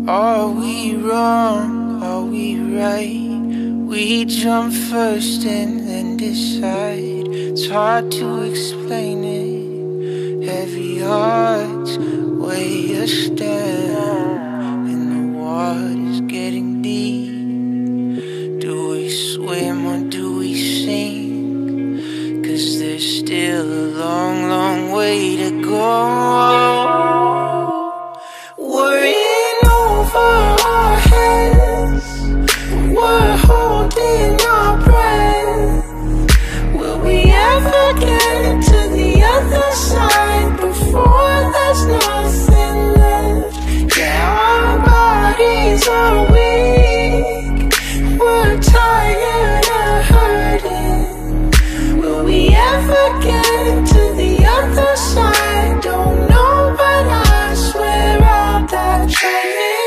Are we wrong? Are we right? We jump first and then decide. It's hard to explain it. Heavy hearts weigh us down, and the water's getting deep. Do we swim or do we sink? 'Cause there's still a long, long way to go. Worrying over our heads, we're holding our breath. Will we ever get to the other side before there's nothing left? Yeah, our bodies are weak, we're tired of hurting. Will we ever get to the other side? Don't know, but I swear I'll die trying.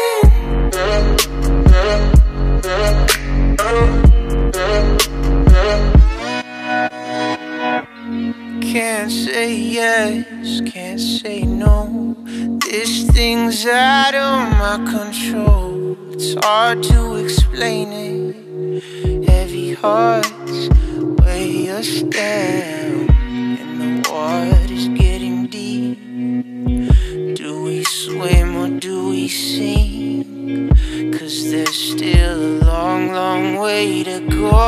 Can't say yes, can't say no. This thing's out of my control. It's hard to explain it. Heavy hearts weigh us down, and the water's getting deep. Do we swim or do we sink? 'Cause there's still a long, long way to go.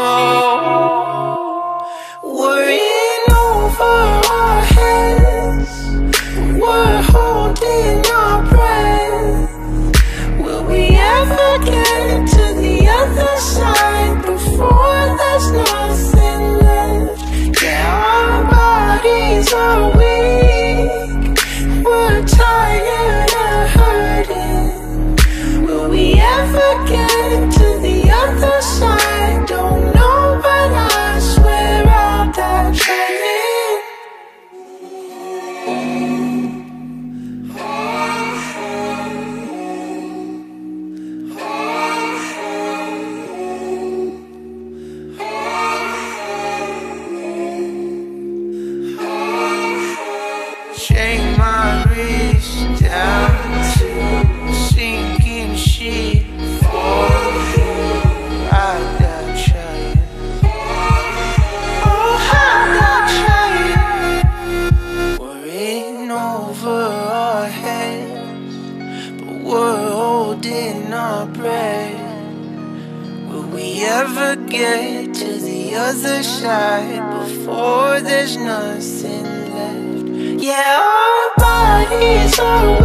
Worrying over our heads, we're holding our breath. Will we ever get to the other side before there's nothing left? Yeah, our bodies are weak, we're tired of hurting. Will we ever get to the other side? Don't know, but I swear I'll die trying. Chain my wrist down to sinking ship for you. I die trying. Oh, I die trying. Worrying over our heads, but we're holding our breath. Will we ever get to the other side before there's nothing left? Yeah, our bodies are